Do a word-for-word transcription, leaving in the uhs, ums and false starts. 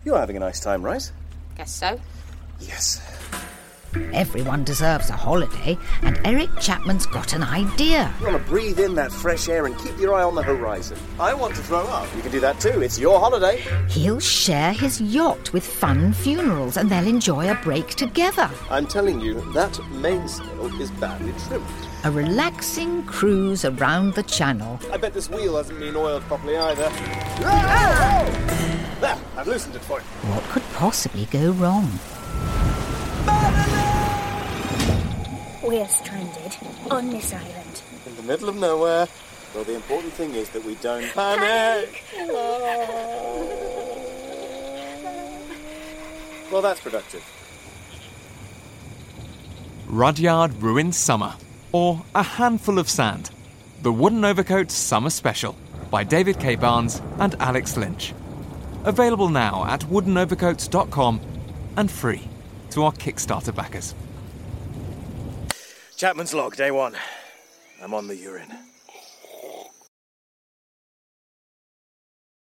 You're having a nice time, right? Guess so. Yes. Everyone deserves a holiday, and Eric Chapman's got an idea. You want to breathe in that fresh air and keep your eye on the horizon. I want to throw up. You can do that too. It's your holiday. He'll share his yacht with Fun Funerals, and they'll enjoy a break together. I'm telling you, that mainsail is badly trimmed. A relaxing cruise around the channel. I bet this wheel hasn't been oiled properly either. There, I've loosened it for you. What could possibly go wrong? We're stranded on this island. In the middle of nowhere. Well, the important thing is that we don't panic. Well, that's productive. Rudyard Ruined Summer, or A Handful of Sand. The Wooden Overcoat Summer Special by David K. Barnes and Alex Lynch. Available now at wooden overcoats dot com and free to our Kickstarter backers. Chapman's log, day one. I'm on the urine.